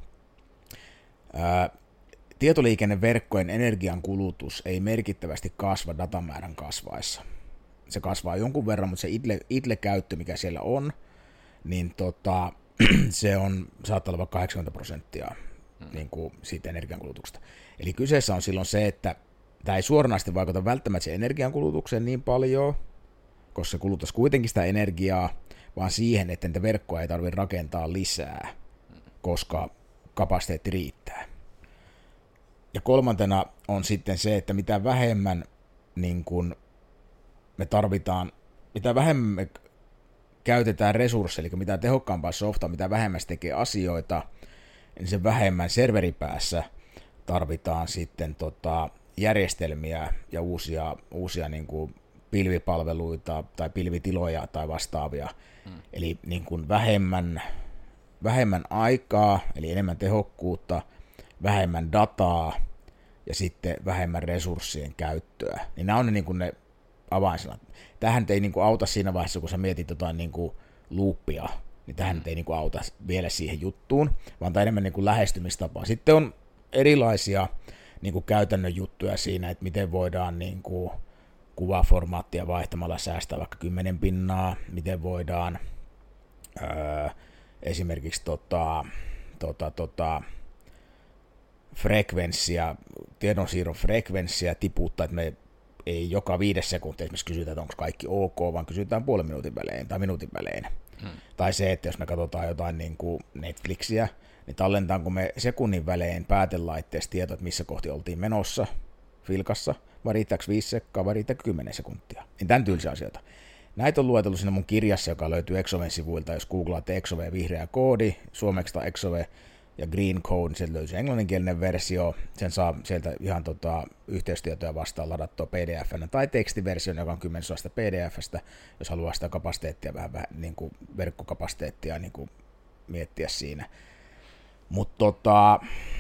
tietoliikenneverkkojen energiankulutus ei merkittävästi kasva datamäärän kasvaessa. Se kasvaa jonkun verran, mutta se idle-käyttö, mikä siellä on, niin se saattaa olla vaikka 80% niin kuin siitä energiankulutuksesta. Eli kyseessä on silloin se, että tämä ei suoranaisesti vaikuta välttämättä se energiankulutukseen niin paljon, koska se kuluttaisi kuitenkin sitä energiaa, vaan siihen, että niitä verkkoja ei tarvitse rakentaa lisää, koska kapasiteetti riittää. Ja kolmantena on sitten se, että mitä vähemmän niin kun me tarvitaan, mitä vähemmän me käytetään resursseja, eli mitä tehokkaampaa softaa, mitä vähemmän se tekee asioita, niin sen vähemmän serveripäässä tarvitaan sitten järjestelmiä ja uusia niin kuin pilvipalveluita tai pilvitiloja tai vastaavia. Eli niin kuin vähemmän aikaa, eli enemmän tehokkuutta, vähemmän dataa ja sitten vähemmän resurssien käyttöä. Niin nämä on ne, niin kuin ne avainsanat. Tähän ei niin kuin auta siinä vaiheessa, kun sä mietit jotain niin kuin loopia, niin tähän ei niin kuin auta vielä siihen juttuun, vaan tämä enemmän niin kuin lähestymistapaa. Sitten on erilaisia niin kuin käytännön juttuja siinä, että miten voidaan niin kuin kuvaformaattia vaihtamalla säästää vaikka 10 pinnaa, miten voidaan esimerkiksi frekvenssiä, tiedonsiirron frekvenssiä tiputtaa, että me ei joka 5 sekuntia esimerkiksi kysytään, että onko kaikki ok, vaan kysytään puolen minuutin välein tai minuutin välein. Tai se, että jos me katsotaan jotain niin kuin Netflixiä, niin tallentaanko me sekunnin välein päätelaitteesta tietoa, että missä kohti oltiin menossa filkassa, vai riittääkö 5 sekkaa, vai riittääkö 10 sekuntia. Niin tämän tyylisiä asioita. Näitä on luetellut siinä mun kirjassa, joka löytyy Exoven sivuilta, jos googlaatte Exove vihreä koodi, suomeksi tai Exove ja Green Code, sieltä löytyy englanninkielinen versio, sen saa sieltä ihan yhteystietoja vastaan ladattua PDF-nä tai tekstiversion, joka on 10 osasta PDF:stä, jos haluaa sitä kapasiteettia vähän niin kuin verkkokapasiteettia niin kuin miettiä siinä. Mutta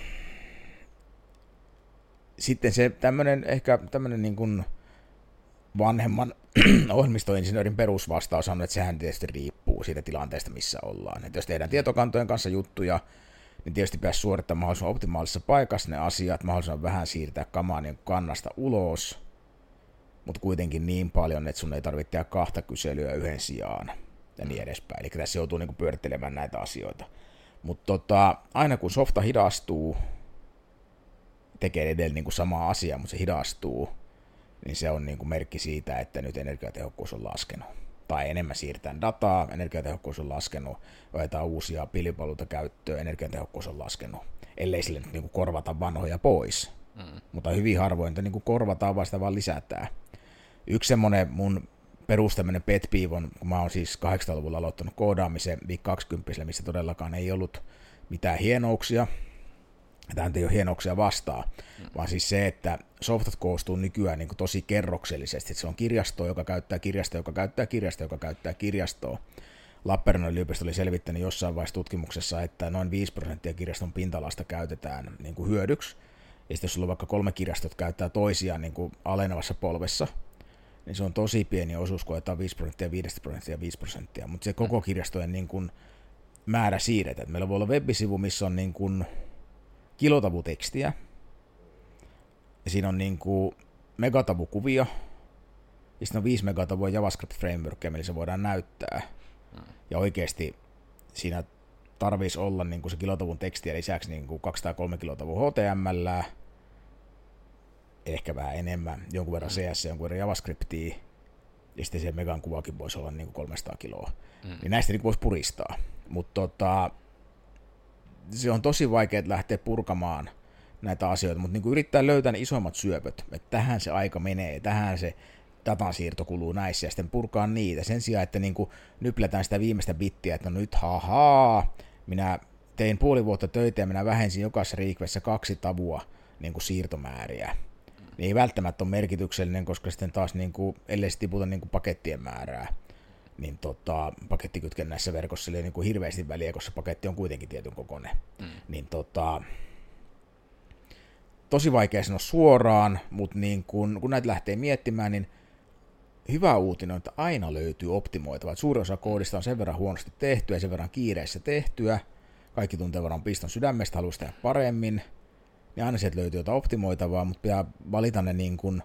sitten se tämmöinen niin kuin vanhemman ohjelmistoinsinöörin perusvastaus on, että sehän tietysti riippuu siitä tilanteesta, missä ollaan. Että jos tehdään tietokantojen kanssa juttuja, niin tietysti pitäisi suorittaa mahdollisimman optimaalisessa paikassa ne asiat, mahdollisimman vähän siirtää kamaa niin kannasta ulos, mutta kuitenkin niin paljon, että sun ei tarvitse tehdä 2 kyselyä yhden sijaan ja niin edespäin. Eli tässä joutuu niin kuin pyörittelemään näitä asioita. Mutta aina kun softa hidastuu, tekee edelleen niin kuin samaa asiaa, mutta se hidastuu, niin se on niin kuin merkki siitä, että nyt energiatehokkuus on laskenut. Tai enemmän siirretään dataa, energiatehokkuus on laskenut, otetaan uusia pilvipalveluita käyttöön, energiatehokkuus on laskenut, ellei sille nyt niin kuin korvata vanhoja pois. Mutta hyvin harvoin niin kuin korvataan, vaan sitä vaan lisätään. Yksi semmoinen mun tämmöinen pet peeve on, kun mä oon siis 80-luvulla aloittanut koodaamisen VIC 20, missä todellakaan ei ollut mitään hienouksia. Tähän ei ole hienouksia vastaan, vaan siis se, että softat koostuu nykyään niin kuin tosi kerroksellisesti. Se on kirjasto, joka käyttää kirjastoa, joka käyttää kirjastoa, joka käyttää kirjastoa. Lappeenrannan yliopisto oli selvittänyt jossain vaiheessa tutkimuksessa, että noin 5% kirjaston pinta-alasta käytetään niin kuin hyödyksi. Ja sitten jos sulla on vaikka 3 kirjastot käyttää toisiaan niin kuin alenevassa polvessa, niin se on tosi pieni osuus, kun otetaan 5%, 5%, mutta se koko kirjastojen niin kuin määrä siirretään. Meillä voi olla web-sivu, missä on niin kuin kilotavutekstiä, ja siinä on niin kuin megatavukuvia, ja sitten on 5 megatavua JavaScript-frameworkia, millä se voidaan näyttää. Ja oikeasti siinä tarvitsisi olla niin kuin se kilotavun tekstiä lisäksi niin kuin 203 kilotavun HTML, ehkä vähän enemmän, jonkun verran CS, jonkun verran JavaScriptia, ja sitten se megan kuvakin voisi olla niin kuin 300 kiloa. Niin näistä niin voisi puristaa. Mutta se on tosi vaikea lähteä purkamaan näitä asioita, mutta niin yrittää löytää ne isommat syöpöt, että tähän se aika menee, tähän se datansiirto kuluu näissä, ja sitten purkaa niitä sen sijaan, että niin nyplätään sitä viimeistä bittiä, että no nyt minä tein puoli vuotta töitä ja minä vähensin jokaisessa requestissä 2 tavua niin kuin siirtomääriä. Niin ei välttämättä ole merkityksellinen, koska sitten taas, niin kuin, ellei se tiputa niin kuin pakettien määrää, niin pakettikytkennässä verkossa ei niin kuin hirveästi väliä, koska paketti on kuitenkin tietyn kokoinen. Niin tosi vaikea sanoa suoraan, mutta niin kun näitä lähtee miettimään, niin hyvä uutinen on, että aina löytyy optimoitavaa. Suurin osa koodista on sen verran huonosti tehtyä ja sen verran kiireessä tehtyä. Kaikki tuntee varmaan piston sydämestä, haluaisi tehdä paremmin. Niin aina sieltä löytyy jotain optimoitavaa, mutta pitää valita ne niin kuin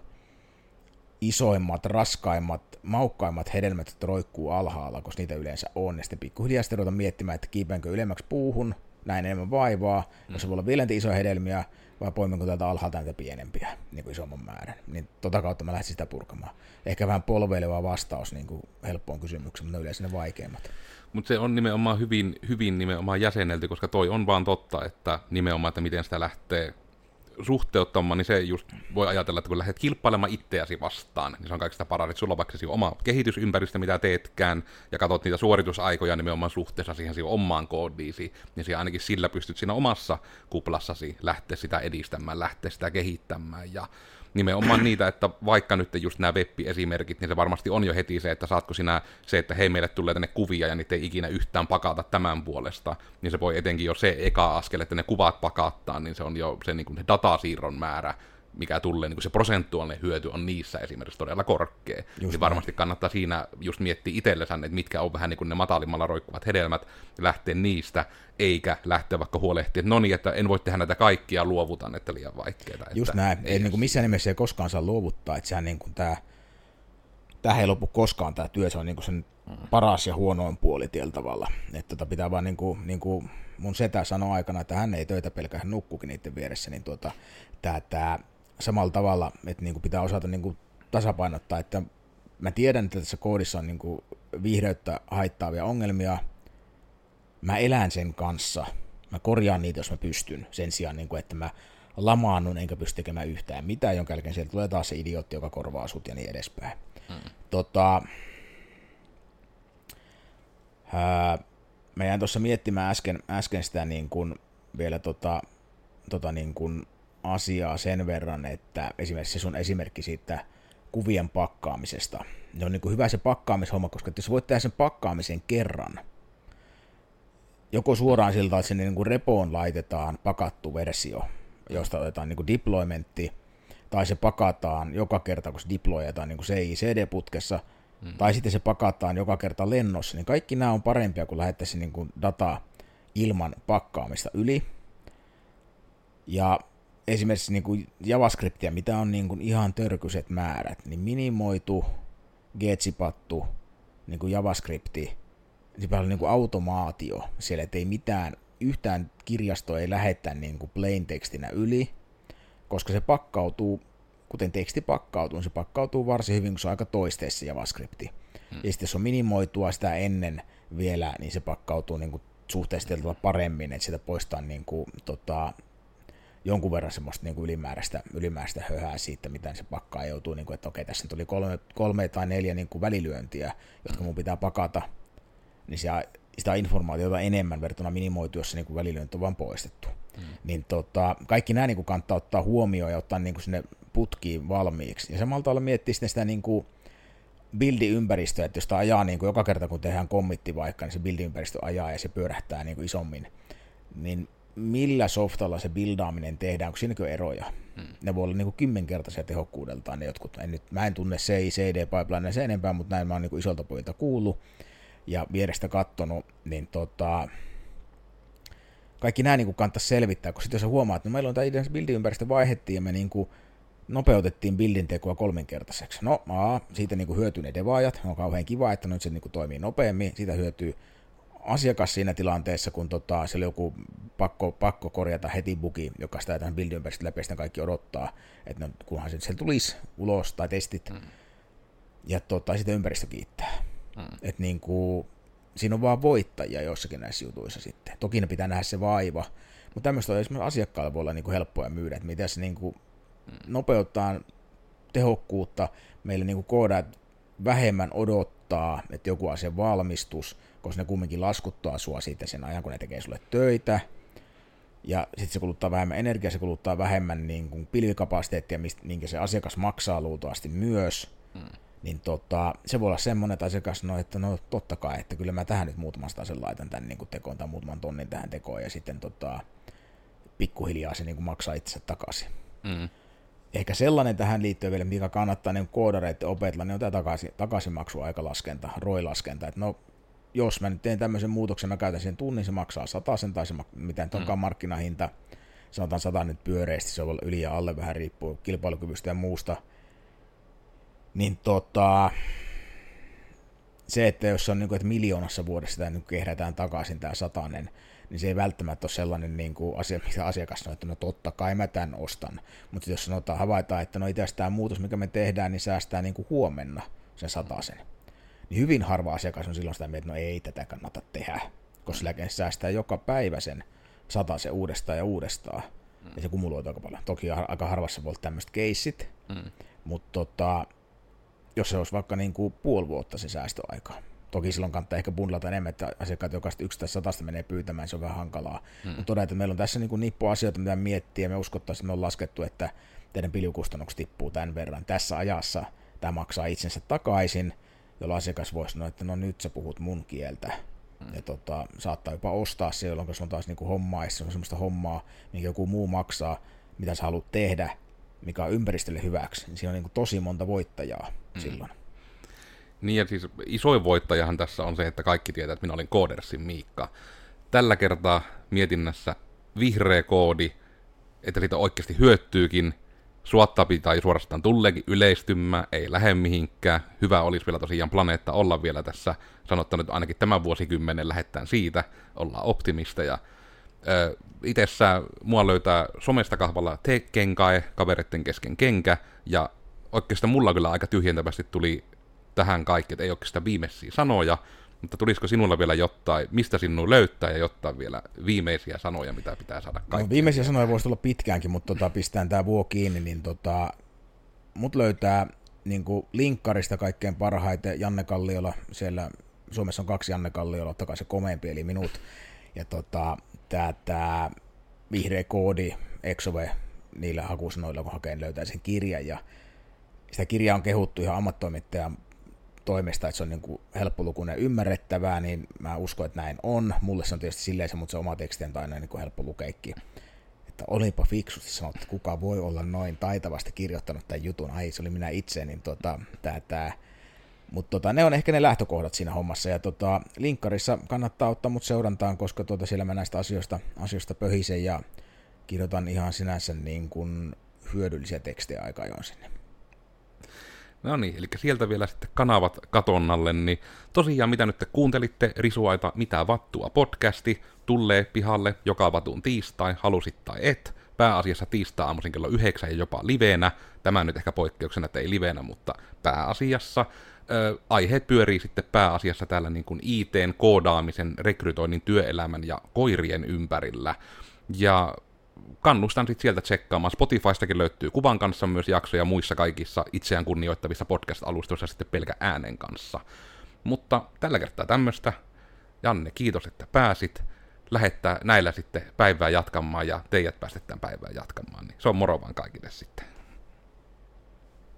isoimmat, raskaimmat, maukkaimmat hedelmät, jotka roikkuu alhaalla, koska niitä yleensä on. Ja sitten pikkuhiljaa sitten ruveta miettimään, että kiipäänkö ylemmäksi puuhun, näin enemmän vaivaa, jos se voi olla vielä isoja hedelmiä, vai poiminko täältä alhaalta näitä pienempiä, niin kuin isomman määrän. Niin kautta mä lähtisin sitä purkamaan. Ehkä vähän polveileva vastaus niin kuin helppoon kysymykseen, mutta ne yleensä ne vaikeimmat. Mutta se on nimenomaan hyvin nimenomaan jäsenelty, koska toi on vaan totta, että nimenomaan, että miten sitä lähtee suhteuttamaan, niin se just voi ajatella, että kun lähdet kilpailemaan itseäsi vastaan, niin se on kaikista paras, että sulla on vaikka oma kehitysympäristö, mitä teetkään, ja katsot niitä suoritusaikoja nimenomaan suhteessa siihen omaan koodiisi, niin siinä ainakin sillä pystyt siinä omassa kuplassasi lähteä sitä edistämään, lähteä sitä kehittämään, ja nimenomaan niitä, että vaikka nyt just nämä web-esimerkit, niin se varmasti on jo heti se, että saatko sinä se, että hei, meille tulee tänne kuvia ja niitä ei ikinä yhtään pakata tämän puolesta, niin se voi etenkin jo se eka askel, että ne kuvat pakattaa, niin se on jo se, niin kuin se datasiirron määrä, mikä tulee, niin kuin se prosentuaalinen hyöty on niissä esimerkiksi todella korkea. Niin varmasti kannattaa siinä just miettiä itsellensä, että mitkä on vähän niin kuin ne matalimmalla roikkuvat hedelmät, lähteä niistä, eikä lähteä vaikka huolehtia, että no niin, että en voi tehdä näitä kaikkia, luovutan, että liian vaikeita. Just näin, ei niin kuin missään nimessä ei koskaan saa luovuttaa, että sehän niin kuin tämä ei lopu koskaan tämä työ, se on niin kuin sen paras ja huonoin puoli tietyllä tavalla. Että pitää vaan niin kuin mun setä sanoi aikana, että hän ei töitä pelkää, hän nukkuukin niiden vieressä, niin tämä samalla tavalla, että niin kuin pitää osata niin kuin tasapainottaa, että mä tiedän, että tässä koodissa on niin kuin vihreyttä haittaavia ongelmia, mä elän sen kanssa, mä korjaan niitä, jos mä pystyn, sen sijaan, niin kuin, että mä lamaannun enkä pysty tekemään yhtään mitään, jonka jälkeen sieltä tulee taas se idiootti, joka korvaa sut ja niin edespäin. Mä jäin tuossa miettimään äsken sitä niin kuin vielä niin kuin asiaa sen verran, että esimerkiksi se sun esimerkki siitä kuvien pakkaamisesta. Se on niin kuin hyvä se pakkaamishomma, koska jos voit tehdä sen pakkaamisen kerran, joko suoraan siltä, että sinne niin kuin repoon laitetaan pakattu versio, josta otetaan niin kuin deploymentti, tai se pakataan joka kerta, kun se deployataan niin kuin CI/CD-putkessa, tai sitten se pakataan joka kerta lennossa, niin kaikki nämä on parempia, kun lähettäisiin niin kuin dataa ilman pakkaamista yli. Ja esimerkiksi niin kuin JavaScriptia, mitä on niin kuin ihan törkyiset määrät, niin minimoitu, gzipattu, niin kuin JavaScripti, niin kuin automaatio, siellä ettei yhtään kirjastoa ei lähetä niin kuin plain tekstinä yli, koska se pakkautuu, kuten teksti pakkautuu, se pakkautuu varsin hyvin, kun se on aika toisteessa JavaScripti. Ja sitten jos on minimoitua sitä ennen vielä, niin se pakkautuu niin kuin suhteellisesti paremmin, että sitä poistaa niin kuin, jonkun verran semmoista niin kuin ylimääräistä höhää siitä, miten se pakkaa joutuu, niin kuin, että okei, tässä tuli 3 tai 4 niin kuin välilyöntiä, jotka mun pitää pakata, niin sitä informaatiota enemmän verrattuna minimoitu, jos se niin kuin välilyönti on vaan poistettu. Niin kaikki nämä niin kuin kannattaa ottaa huomioon ja ottaa niin kuin sinne putkiin valmiiksi. Ja samalla tavalla miettiä sitä niin kuin build-ympäristöä, että jos sitä ajaa niin kuin joka kerta, kun tehdään committi vaikka, niin se build-ympäristö ajaa ja se pyörähtää niin kuin isommin, niin millä softalla se buildaaminen tehdään, onko siinäkin eroja? Ne voi olla niin kuin 10-kertaisia tehokkuudeltaan ne jotkut. Mä en tunne CI/CD-pipelinea sen enempää, mutta näin mä oon niin kuin isolta pojilta kuullut ja vierestä katsonut, niin kaikki nämä niin kannattaisi selvittää, kun sitten jos sä huomaat, että no meillä on tämä building-ympäristö vaihdettiin ja me niin kuin nopeutettiin buildin tekoa 3-kertaiseksi. No, siitä niin kuin hyötyy ne devaajat, on kauhean kiva, että nyt se niin kuin toimii nopeammin, siitä hyötyy asiakas siinä tilanteessa, kun siellä on joku pakko korjata heti bugi, joka sitä tämän build-ympäristön läpi sitten kaikki odottaa, että kunhan se tulisi ulos tai testit, ja sitten ympäristö kiittää. Että niin kuin, siinä on vaan voittajia jossakin näissä jutuissa sitten. Toki ne pitää nähdä se vaiva, mutta tämmöistä on esimerkiksi asiakkailla voi olla niin kuin helppoa myydä, että miten se niin kuin nopeuttaa tehokkuutta, meillä niin kuin koodaat vähemmän odottaa, että joku asia valmistus, koska ne kumminkin laskuttaa sua siitä sen ajan, kun ne tekee sulle töitä, ja sitten se kuluttaa vähemmän energiaa, se kuluttaa vähemmän niin kuin pilvikapasiteettia, minkä se asiakas maksaa luultavasti myös, niin se voi olla semmoinen, että asiakas sanoo, että no totta kai, että kyllä mä tähän nyt muutaman sen laitan tämän niin kuin tekoon, tai muutaman tonnin tähän tekoon, ja sitten pikkuhiljaa se niin kuin maksaa itsensä takaisin. Ehkä sellainen tähän liittyy vielä, mikä kannattaa niin koodareiden opetella, niin on tämä takaisinmaksuaikalaskenta, ROI-laskenta, että no jos mä nyt teen tämmöisen muutoksen, mä käytän sen tunnin, se maksaa 100 tai se mitä nyt onkaan markkinahinta, sanotaan 100 nyt pyöreästi, se on yli ja alle, vähän riippuu kilpailukyvystä ja muusta, niin se, että jos on niin kuin, että miljoonassa vuodessa tämä niin kehdetään takaisin tämä 100, niin se ei välttämättä ole sellainen niin kuin asia, mitä asiakas sanoo, että no totta kai mä tämän ostan, mutta jos sanotaan, havaitaan, että no itse asiassa tämä muutos, mikä me tehdään, niin säästää niin kuin huomenna sen 100, niin hyvin harva asiakas on silloin sitä mieltä, että no ei tätä kannata tehdä, koska sillä säästää joka päivä sen 100 uudestaan ja uudestaan, ja se kumuloituu aika paljon. Toki aika harvassa voi olla tämmöiset keissit, mutta jos se olisi vaikka niin kuin puoli vuotta se säästöaika. Toki silloin kannattaa ehkä bundlata enemmän, että asiakkaat jokaista 1 tai 100 menee pyytämään, se on vähän hankalaa. Mutta todeta, että meillä on tässä niin kuin nippu asioita, mitä miettiä, ja me uskottaisiin, että me on laskettu, että teidän piljukustannukset tippuu tämän verran. Tässä ajassa tämä maksaa itsensä takaisin, jolloin asiakas voisi sanoa, että no nyt sä puhut mun kieltä. Ja saattaa jopa ostaa se, jolloin se on taas niin kuin hommaa, ja se on semmoista hommaa, minkä joku muu maksaa, mitä sä haluat tehdä, mikä on ympäristölle hyväksi. Niin siinä on niin kuin tosi monta voittajaa silloin. Niin, ja siis isoin voittajahan tässä on se, että kaikki tietää, että minä olin Codersin Miikka. Tällä kertaa mietinnässä vihreä koodi, että siitä oikeasti hyötyykin, suottapi tai suorastaan tulleekin yleistymään, ei lähde mihinkään. Hyvä olisi vielä tosiaan planeetta olla vielä tässä, sanottanut ainakin tämän vuosikymmenen lähdetään siitä, ollaan optimisteja. Itessä mua löytää somesta kahvalla Kenkae, kavereiden kesken kenkä, ja oikeastaan mulla kyllä aika tyhjentävästi tuli tähän kaikki, että ei oikeastaan viimeisiä sanoja, mutta tulisiko sinulla vielä jotain, mistä sinun löytää ja jotain vielä viimeisiä sanoja, mitä pitää saada kaikki? No, viimeisiä sanoja voisi olla pitkäänkin, mutta pistään tämä vuo kiinni, niin mut löytää niin kuin linkkarista kaikkein parhaiten Janne Kalliola, siellä Suomessa on 2 Janne Kalliola, ottakaa se komeampi, eli minut, ja tämä vihreä koodi, Exove, niillä hakusanoilla, kun hakeen löytää sen kirjan, ja sitä kirjaa on kehuttu ihan ammattitoimittajan toimesta, että se on niin kuin helppolukuinen ja ymmärrettävää, niin mä uskon, että näin on. Mulle se on tietysti silleen, mutta se oma teksti on aina niin kuin helppo lukeekin. Että olipa fiksusti sanottu, että kuka voi olla noin taitavasti kirjoittanut tämän jutun. Ai, se oli minä itse, niin Mutta ne on ehkä ne lähtökohdat siinä hommassa. Ja linkkarissa kannattaa ottaa mut seurantaan, koska siellä mä näistä asioista pöhisen ja kirjoitan ihan sinänsä niin kuin hyödyllisiä tekstejä aika ajoin sinne. No niin, eli sieltä vielä sitten kanavat katonnalle, niin tosiaan mitä nyt te kuuntelitte, Risuaita Mitä vattua podcasti, tulee pihalle joka vatun tiistai, halusit tai et, pääasiassa tiistai-aamuisin kello 9 ja jopa liveenä, tämä nyt ehkä poikkeuksena, että ei liveenä, mutta pääasiassa. Aiheet pyörii sitten pääasiassa täällä niin kuin IT:n, koodaamisen, rekrytoinnin, työelämän ja koirien ympärillä, ja kannustan sitten sieltä tsekkaamaan. Spotifystakin löytyy kuvan kanssa myös jaksoja, muissa kaikissa itseään kunnioittavissa podcast-alustoissa sitten pelkä äänen kanssa. Mutta tällä kertaa tämmöistä. Janne, kiitos, että pääsit. Lähettää näillä sitten päivää jatkamaan ja teidät päästetään päivää jatkamaan. Niin se on moro vaan kaikille sitten.